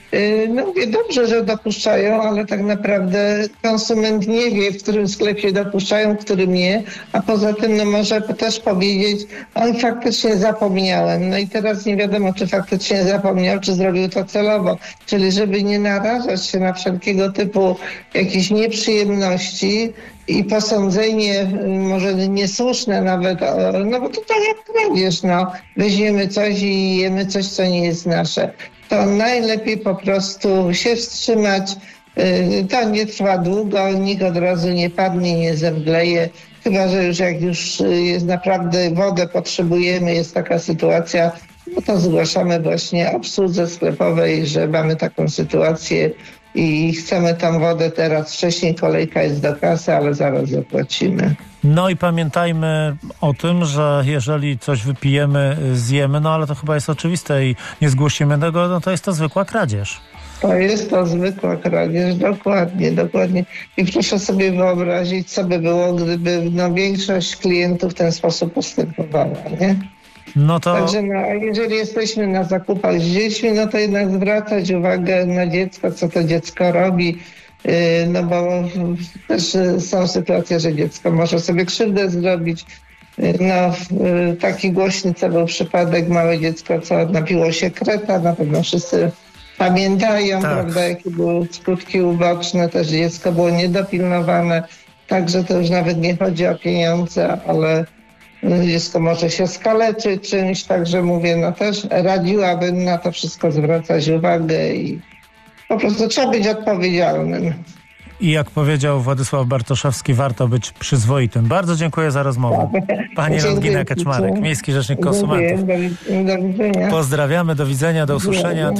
No mówię, dobrze, że dopuszczają, ale tak naprawdę konsument nie wie, w którym sklepie dopuszczają, w którym nie, a poza tym no może też powiedzieć, on faktycznie zapomniałem. No i teraz nie wiadomo, czy faktycznie zapomniał, czy zrobił to celowo. Czyli żeby nie narażać się na wszelkiego typu jakieś nieprzyjemności i posądzenie, może niesłuszne nawet, no bo to tak jak kradzież, no. Weźmiemy coś i jemy coś, co nie jest nasze. To najlepiej po prostu się wstrzymać. To nie trwa długo, nikt od razu nie padnie, nie zemdleje. Chyba że jak już jest naprawdę wodę potrzebujemy, jest taka sytuacja, no to zgłaszamy właśnie obsłudze sklepowej, że mamy taką sytuację i chcemy tą wodę teraz. Wcześniej kolejka jest do kasy, ale zaraz zapłacimy. No i pamiętajmy o tym, że jeżeli coś wypijemy, zjemy, no ale to chyba jest oczywiste i nie zgłosimy tego, no to jest to zwykła kradzież. To jest to zwykła kradzież, dokładnie. I proszę sobie wyobrazić, co by było, gdyby większość klientów w ten sposób postępowała, nie? No to... Także jeżeli jesteśmy na zakupach z dziećmi, no to jednak zwracać uwagę na dziecko, co to dziecko robi, no bo też są sytuacje, że dziecko może sobie krzywdę zrobić. No, taki głośny, co był przypadek, małe dziecko, co napiło się kreta, na pewno wszyscy pamiętają, tak, prawda, jakie były skutki uboczne, też dziecko było niedopilnowane, także to już nawet nie chodzi o pieniądze, ale dziecko może się skaleczyć czymś, także mówię, no też radziłabym na to wszystko zwracać uwagę i po prostu trzeba być odpowiedzialnym. I jak powiedział Władysław Bartoszewski, warto być przyzwoitym. Bardzo dziękuję za rozmowę. Pani Longina Kaczmarek, Miejski Rzecznik Konsumentów. Do widzenia. Pozdrawiamy, do widzenia, do usłyszenia.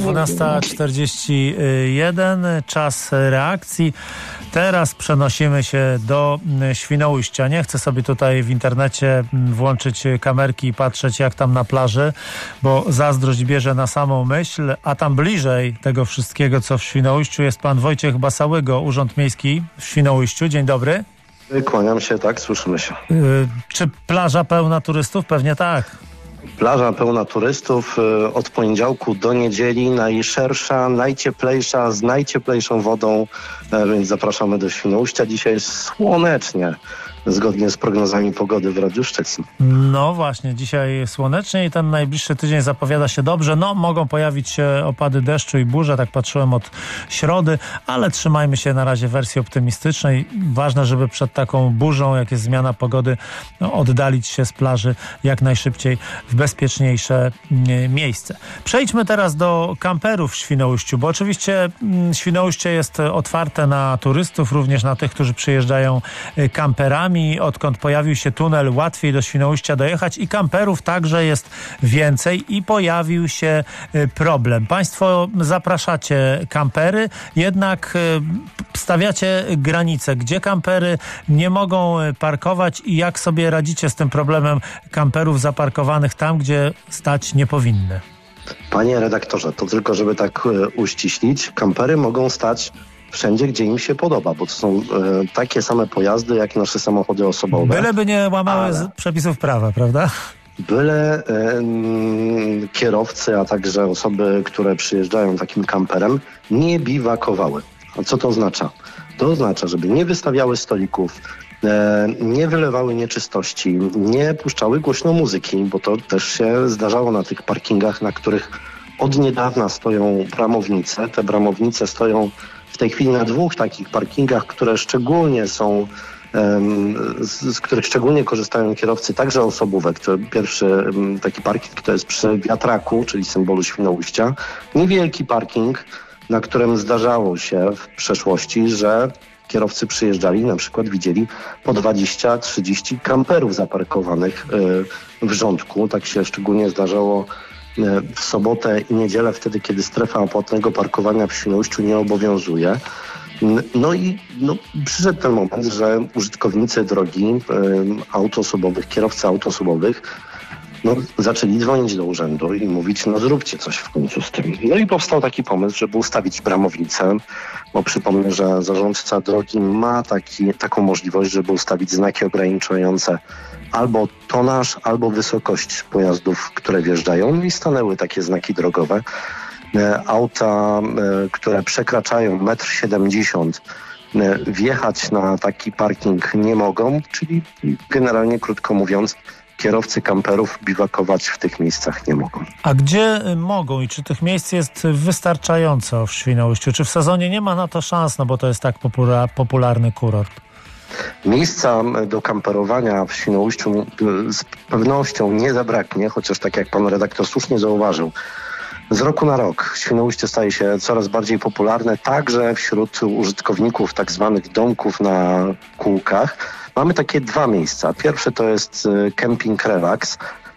12:41, czas reakcji. Teraz przenosimy się do Świnoujścia. Nie chcę sobie tutaj w internecie włączyć kamerki i patrzeć, jak tam na plaży, bo zazdrość bierze na samą myśl, a tam bliżej tego wszystkiego, co w Świnoujściu, jest pan Wojciech Basałygo, Urząd Miejski w Świnoujściu. Dzień dobry. Kłaniam się, tak, słyszymy się. Czy plaża pełna turystów? Pewnie tak. Plaża pełna turystów, od poniedziałku do niedzieli, najszersza, najcieplejsza, z najcieplejszą wodą, więc zapraszamy do Świnoujścia. Dzisiaj jest słonecznie, zgodnie z prognozami pogody w Radiu Szczecin. No właśnie, dzisiaj słonecznie i ten najbliższy tydzień zapowiada się dobrze. No, mogą pojawić się opady deszczu i burze, tak patrzyłem od środy, ale trzymajmy się na razie wersji optymistycznej. Ważne, żeby przed taką burzą, jak jest zmiana pogody, oddalić się z plaży jak najszybciej w bezpieczniejsze miejsce. Przejdźmy teraz do kamperów w Świnoujściu, bo oczywiście Świnoujście jest otwarte na turystów, również na tych, którzy przyjeżdżają kamperami. Odkąd pojawił się tunel, łatwiej do Świnoujścia dojechać i kamperów także jest więcej i pojawił się problem. Państwo zapraszacie kampery, jednak stawiacie granice, gdzie kampery nie mogą parkować i jak sobie radzicie z tym problemem kamperów zaparkowanych tam, gdzie stać nie powinny? Panie redaktorze, to tylko żeby tak uściślić, kampery mogą stać wszędzie, gdzie im się podoba, bo to są takie same pojazdy, jak nasze samochody osobowe. Byleby nie łamały przepisów prawa, prawda? Byle kierowcy, a także osoby, które przyjeżdżają takim kamperem, nie biwakowały. A co to oznacza? To oznacza, żeby nie wystawiały stolików, nie wylewały nieczystości, nie puszczały głośno muzyki, bo to też się zdarzało na tych parkingach, na których od niedawna stoją bramownice. Te bramownice stoją w tej chwili na 2 takich parkingach, które szczególnie są, z których szczególnie korzystają kierowcy, także osobówek. Pierwszy taki parking to jest przy wiatraku, czyli symbolu Świnoujścia. Niewielki parking, na którym zdarzało się w przeszłości, że kierowcy przyjeżdżali, na przykład widzieli po 20-30 kamperów zaparkowanych w rządku. Tak się szczególnie zdarzało w sobotę i niedzielę, wtedy kiedy strefa opłatnego parkowania w Świnoujściu nie obowiązuje. No i przyszedł ten moment, że użytkownicy drogi aut osobowych, kierowcy aut osobowych zaczęli dzwonić do urzędu i mówić, zróbcie coś w końcu z tym. No i powstał taki pomysł, żeby ustawić bramownicę, bo przypomnę, że zarządca drogi ma taką możliwość, żeby ustawić znaki ograniczające albo tonaż, albo wysokość pojazdów, które wjeżdżają. I stanęły takie znaki drogowe. auta, które przekraczają 1,70 m, wjechać na taki parking nie mogą, czyli generalnie, krótko mówiąc, kierowcy kamperów biwakować w tych miejscach nie mogą. A gdzie mogą i czy tych miejsc jest wystarczająco w Świnoujściu? Czy w sezonie nie ma na to szans, no bo to jest tak popularny kurort? Miejsca do kamperowania w Świnoujściu z pewnością nie zabraknie, chociaż tak jak pan redaktor słusznie zauważył, z roku na rok Świnoujście staje się coraz bardziej popularne, także wśród użytkowników tak zwanych domków na kółkach. Mamy takie dwa miejsca. Pierwsze to jest Camping Relax.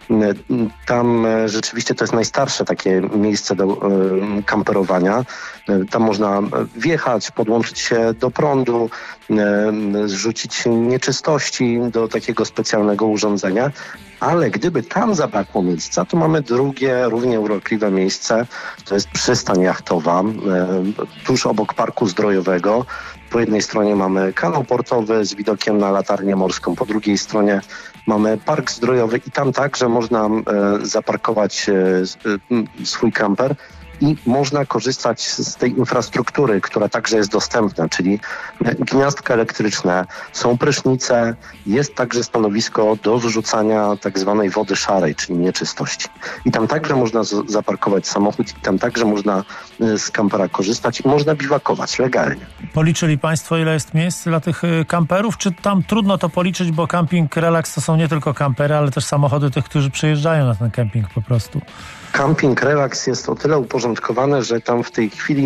Tam rzeczywiście to jest najstarsze takie miejsce do kamperowania. Tam można wjechać, podłączyć się do prądu, zrzucić nieczystości do takiego specjalnego urządzenia. Ale gdyby tam zabrakło miejsca, to mamy drugie, równie urokliwe miejsce. To jest przystań jachtowa, tuż obok parku zdrojowego. Po jednej stronie mamy kanał portowy z widokiem na latarnię morską, po drugiej stronie mamy park zdrojowy i tam także można zaparkować swój kamper i można korzystać z tej infrastruktury, która także jest dostępna, czyli gniazdka elektryczne, są prysznice, jest także stanowisko do zrzucania tak zwanej wody szarej, czyli nieczystości. I tam także można zaparkować samochód i tam także można z kampera korzystać i można biwakować legalnie. Policzyli Państwo, ile jest miejsc dla tych kamperów? Czy tam trudno to policzyć, bo Camping Relax to są nie tylko kampery, ale też samochody tych, którzy przyjeżdżają na ten kemping po prostu? Camping Relax jest o tyle uporządkowane, że tam w tej chwili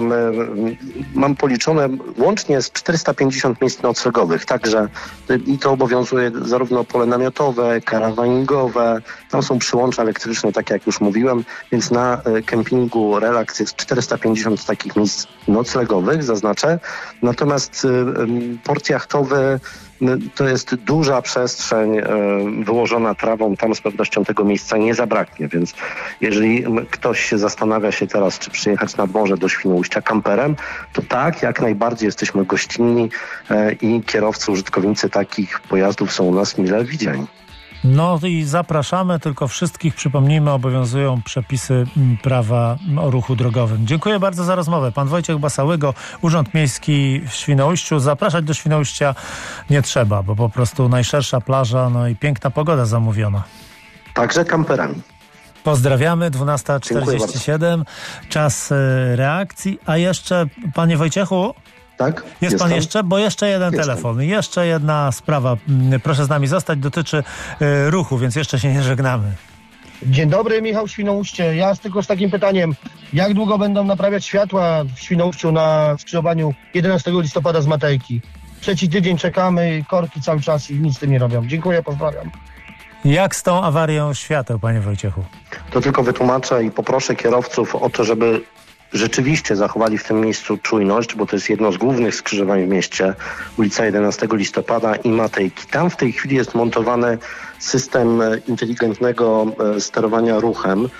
mam policzone łącznie z 450 miejsc noclegowych. Także i to obowiązuje zarówno pole namiotowe, karawaningowe, tam są przyłącza elektryczne, tak jak już mówiłem, więc na kempingu Relax jest 450 takich miejsc noclegowych, zaznaczę. Natomiast port jachtowy to jest duża przestrzeń wyłożona trawą, tam z pewnością tego miejsca nie zabraknie, więc jeżeli ktoś się zastanawia się teraz, czy przyjechać nad morze do Świnoujścia kamperem, to tak, jak najbardziej jesteśmy gościnni i kierowcy, użytkownicy takich pojazdów są u nas mile widziani. No i zapraszamy, tylko wszystkich, przypomnijmy, obowiązują przepisy prawa o ruchu drogowym. Dziękuję bardzo za rozmowę. Pan Wojciech Basałygo, Urząd Miejski w Świnoujściu. Zapraszać do Świnoujścia nie trzeba, bo po prostu najszersza plaża, no i piękna pogoda zamówiona. Także kamperami. Pozdrawiamy, 12:47, czas reakcji. A jeszcze, panie Wojciechu? Tak? Jest pan jeszcze? Bo jeszcze jeden telefon. Jeszcze jedna sprawa. Proszę z nami zostać. Dotyczy ruchu, więc jeszcze się nie żegnamy. Dzień dobry, Michał Świnoujście. Ja tylko z takim pytaniem. Jak długo będą naprawiać światła w Świnoujściu na skrzyżowaniu 11 listopada z Matejki? Trzeci tydzień czekamy, korki cały czas i nic z tym nie robią. Dziękuję, pozdrawiam. Jak z tą awarią świateł, panie Wojciechu? To tylko wytłumaczę i poproszę kierowców o to, żeby rzeczywiście zachowali w tym miejscu czujność, bo to jest jedno z głównych skrzyżowań w mieście, ulica 11 listopada i Matejki. Tam w tej chwili jest montowany system inteligentnego sterowania ruchem.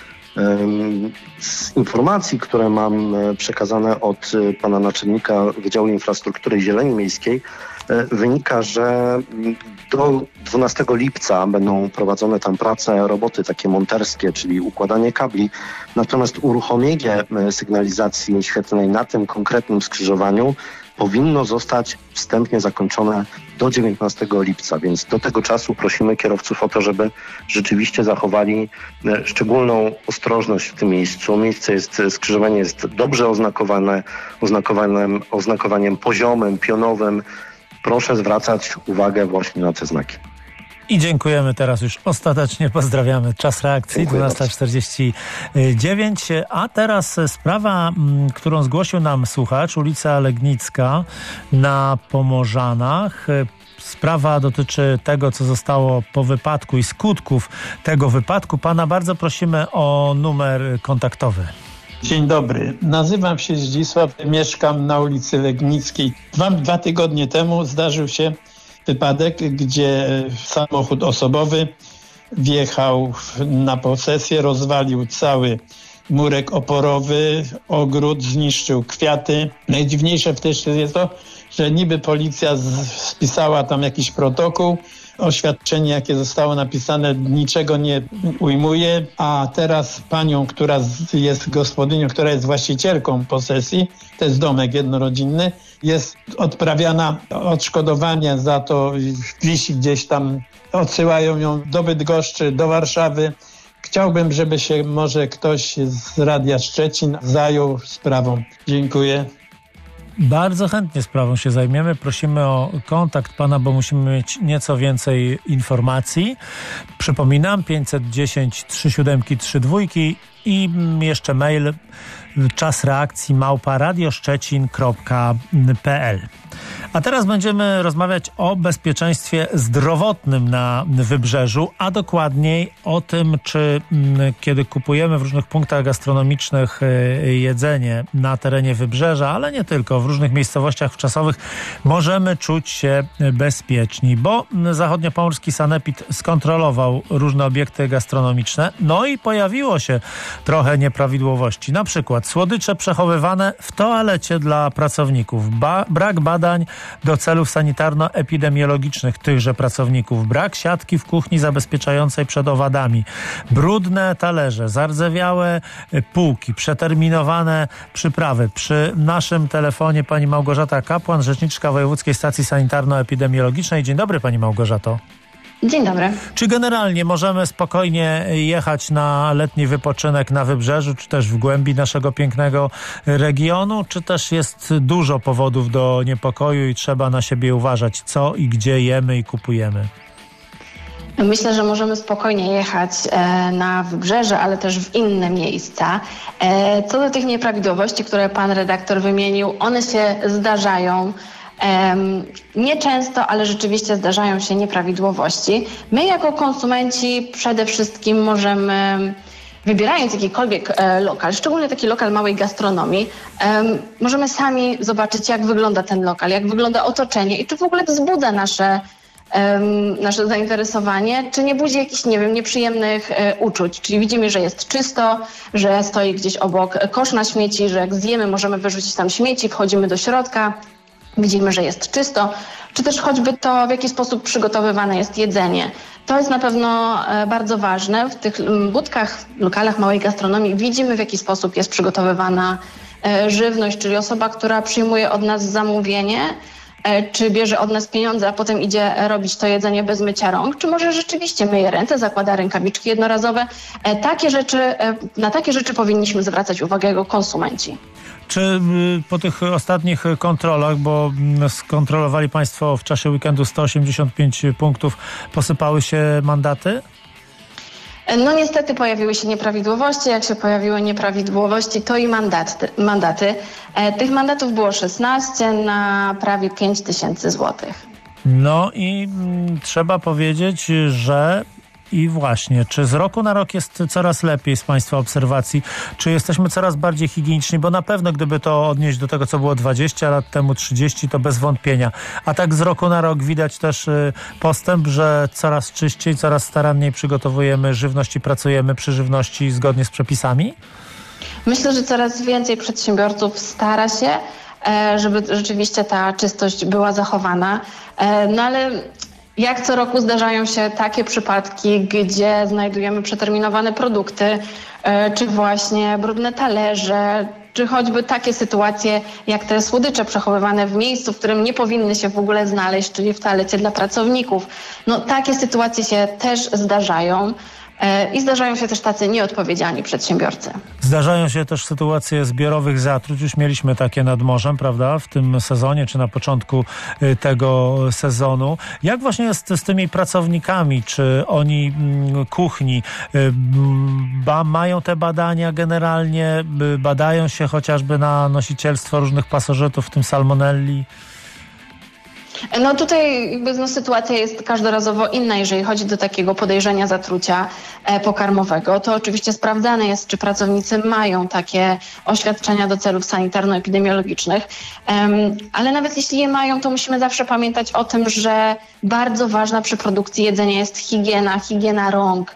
Z informacji, które mam przekazane od pana naczelnika Wydziału Infrastruktury i Zieleni Miejskiej, wynika, że do 12 lipca będą prowadzone tam prace, roboty takie monterskie, czyli układanie kabli. Natomiast uruchomienie sygnalizacji świetlnej na tym konkretnym skrzyżowaniu powinno zostać wstępnie zakończone do 19 lipca, więc do tego czasu prosimy kierowców o to, żeby rzeczywiście zachowali szczególną ostrożność w tym miejscu. Skrzyżowanie jest dobrze oznakowane, oznakowaniem poziomym, pionowym. Proszę zwracać uwagę właśnie na te znaki. I dziękujemy teraz już ostatecznie. Pozdrawiamy. Czas reakcji 12:49. A teraz sprawa, którą zgłosił nam słuchacz, ulica Legnicka na Pomorzanach. Sprawa dotyczy tego, co zostało po wypadku i skutków tego wypadku. Pana bardzo prosimy o numer kontaktowy. Dzień dobry. Nazywam się Zdzisław, mieszkam na ulicy Legnickiej. 2 tygodnie temu zdarzył się wypadek, gdzie samochód osobowy wjechał na posesję, rozwalił cały murek oporowy, ogród, zniszczył kwiaty. Najdziwniejsze też jest to, że niby policja spisała tam jakiś protokół, oświadczenie, jakie zostało napisane, niczego nie ujmuje, a teraz panią, która jest gospodynią, która jest właścicielką posesji, to jest domek jednorodzinny, jest odprawiana odszkodowanie za to, wisi gdzieś tam, odsyłają ją do Bydgoszczy, do Warszawy. Chciałbym, żeby się może ktoś z Radia Szczecin zajął sprawą. Dziękuję. Bardzo chętnie sprawą się zajmiemy. Prosimy o kontakt pana, bo musimy mieć nieco więcej informacji. Przypominam, 510 3732 i jeszcze mail czas reakcji @radioszczecin.pl. A teraz będziemy rozmawiać o bezpieczeństwie zdrowotnym na Wybrzeżu, a dokładniej o tym, czy kiedy kupujemy w różnych punktach gastronomicznych jedzenie na terenie Wybrzeża, ale nie tylko, w różnych miejscowościach wczasowych, możemy czuć się bezpieczni, bo zachodniopomorski sanepid skontrolował różne obiekty gastronomiczne, no i pojawiło się trochę nieprawidłowości. Na przykład słodycze przechowywane w toalecie dla pracowników, brak badań do celów sanitarno-epidemiologicznych tychże pracowników, brak siatki w kuchni zabezpieczającej przed owadami, brudne talerze, zardzewiałe półki, przeterminowane przyprawy. Przy naszym telefonie pani Małgorzata Kapłan, rzeczniczka Wojewódzkiej Stacji Sanitarno-Epidemiologicznej. Dzień dobry, pani Małgorzato. Dzień dobry. Czy generalnie możemy spokojnie jechać na letni wypoczynek na Wybrzeżu, czy też w głębi naszego pięknego regionu, czy też jest dużo powodów do niepokoju i trzeba na siebie uważać, co i gdzie jemy i kupujemy? Myślę, że możemy spokojnie jechać na Wybrzeże, ale też w inne miejsca. Co do tych nieprawidłowości, które pan redaktor wymienił, one się zdarzają. Nieczęsto, ale rzeczywiście zdarzają się nieprawidłowości. My jako konsumenci przede wszystkim możemy, wybierając jakikolwiek lokal, szczególnie taki lokal małej gastronomii, możemy sami zobaczyć, jak wygląda ten lokal, jak wygląda otoczenie i czy w ogóle wzbudza nasze zainteresowanie, czy nie budzi jakichś, nieprzyjemnych uczuć. Czyli widzimy, że jest czysto, że stoi gdzieś obok kosz na śmieci, że jak zjemy, możemy wyrzucić tam śmieci, wchodzimy do środka, widzimy, że jest czysto, czy też choćby to, w jaki sposób przygotowywane jest jedzenie. To jest na pewno bardzo ważne. W tych budkach, lokalach małej gastronomii widzimy, w jaki sposób jest przygotowywana żywność, czyli osoba, która przyjmuje od nas zamówienie, czy bierze od nas pieniądze, a potem idzie robić to jedzenie bez mycia rąk, czy może rzeczywiście myje ręce, zakłada rękawiczki jednorazowe. Na takie rzeczy powinniśmy zwracać uwagę jako konsumenci. Czy po tych ostatnich kontrolach, bo skontrolowali państwo w czasie weekendu 185 punktów, posypały się mandaty? No niestety pojawiły się nieprawidłowości. Jak się pojawiły nieprawidłowości, to i mandaty. Tych mandatów było 16 na prawie 5 000 złotych. No i trzeba powiedzieć, że i właśnie, czy z roku na rok jest coraz lepiej z państwa obserwacji? Czy jesteśmy coraz bardziej higieniczni? Bo na pewno, gdyby to odnieść do tego, co było 20 lat temu, 30, to bez wątpienia. A tak z roku na rok widać też postęp, że coraz czyściej, coraz staranniej przygotowujemy żywność i pracujemy przy żywności zgodnie z przepisami? Myślę, że coraz więcej przedsiębiorców stara się, żeby rzeczywiście ta czystość była zachowana. No ale jak co roku zdarzają się takie przypadki, gdzie znajdujemy przeterminowane produkty, czy właśnie brudne talerze, czy choćby takie sytuacje, jak te słodycze przechowywane w miejscu, w którym nie powinny się w ogóle znaleźć, czyli w toalecie dla pracowników. No takie sytuacje się też zdarzają. I zdarzają się też tacy nieodpowiedzialni przedsiębiorcy. Zdarzają się też sytuacje zbiorowych zatruć. Już mieliśmy takie nad morzem, prawda, w tym sezonie, czy na początku tego sezonu. Jak właśnie jest z tymi pracownikami? Czy oni kuchni mają te badania generalnie? Badają się chociażby na nosicielstwo różnych pasożytów, w tym salmonelli? No tutaj sytuacja jest każdorazowo inna, jeżeli chodzi do takiego podejrzenia zatrucia pokarmowego. To oczywiście sprawdzane jest, czy pracownicy mają takie oświadczenia do celów sanitarno-epidemiologicznych, ale nawet jeśli je mają, to musimy zawsze pamiętać o tym, że bardzo ważna przy produkcji jedzenia jest higiena rąk.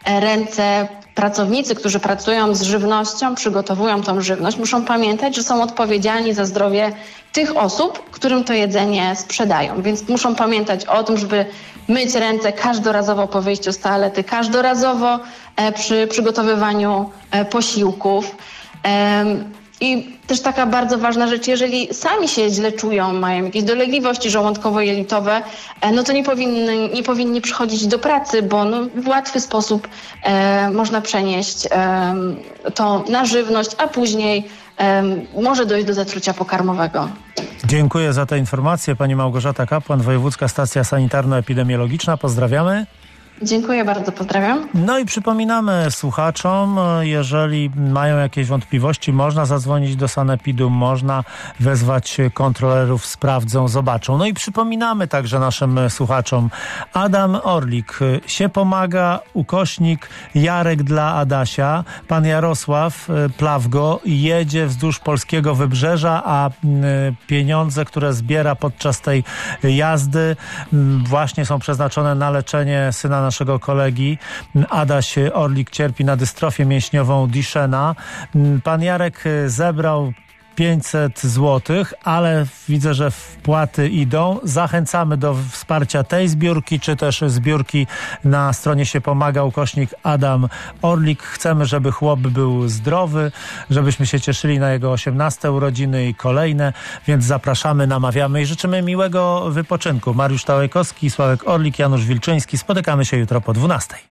ręce pracownicy, którzy pracują z żywnością, przygotowują tą żywność, muszą pamiętać, że są odpowiedzialni za zdrowie tych osób, którym to jedzenie sprzedają. Więc muszą pamiętać o tym, żeby myć ręce każdorazowo po wyjściu z toalety, każdorazowo przy przygotowywaniu posiłków. I też taka bardzo ważna rzecz, jeżeli sami się źle czują, mają jakieś dolegliwości żołądkowo-jelitowe, no to nie powinni przychodzić do pracy, bo w łatwy sposób można przenieść to na żywność, a później może dojść do zatrucia pokarmowego. Dziękuję za tę informację. Pani Małgorzata Kapłan, Wojewódzka Stacja Sanitarno-Epidemiologiczna. Pozdrawiamy. Dziękuję bardzo, pozdrawiam. No i przypominamy słuchaczom, jeżeli mają jakieś wątpliwości, można zadzwonić do sanepidu, można wezwać kontrolerów, sprawdzą, zobaczą. No i przypominamy także naszym słuchaczom, Adam Orlik się pomaga, ukośnik Jarek dla Adasia. Pan Jarosław Plawgo jedzie wzdłuż polskiego wybrzeża, a pieniądze, które zbiera podczas tej jazdy właśnie są przeznaczone na leczenie syna naszego kolegi. Adaś Orlik cierpi na dystrofię mięśniową Duchenne. Pan Jarek zebrał 500 zł, ale widzę, że wpłaty idą. Zachęcamy do wsparcia tej zbiórki, czy też zbiórki na stronie się pomaga ukośnik Adam Orlik. Chcemy, żeby chłop był zdrowy, żebyśmy się cieszyli na jego 18 urodziny i kolejne, więc zapraszamy, namawiamy i życzymy miłego wypoczynku. Mariusz Tałajkowski, Sławek Orlik, Janusz Wilczyński. Spotykamy się jutro po 12.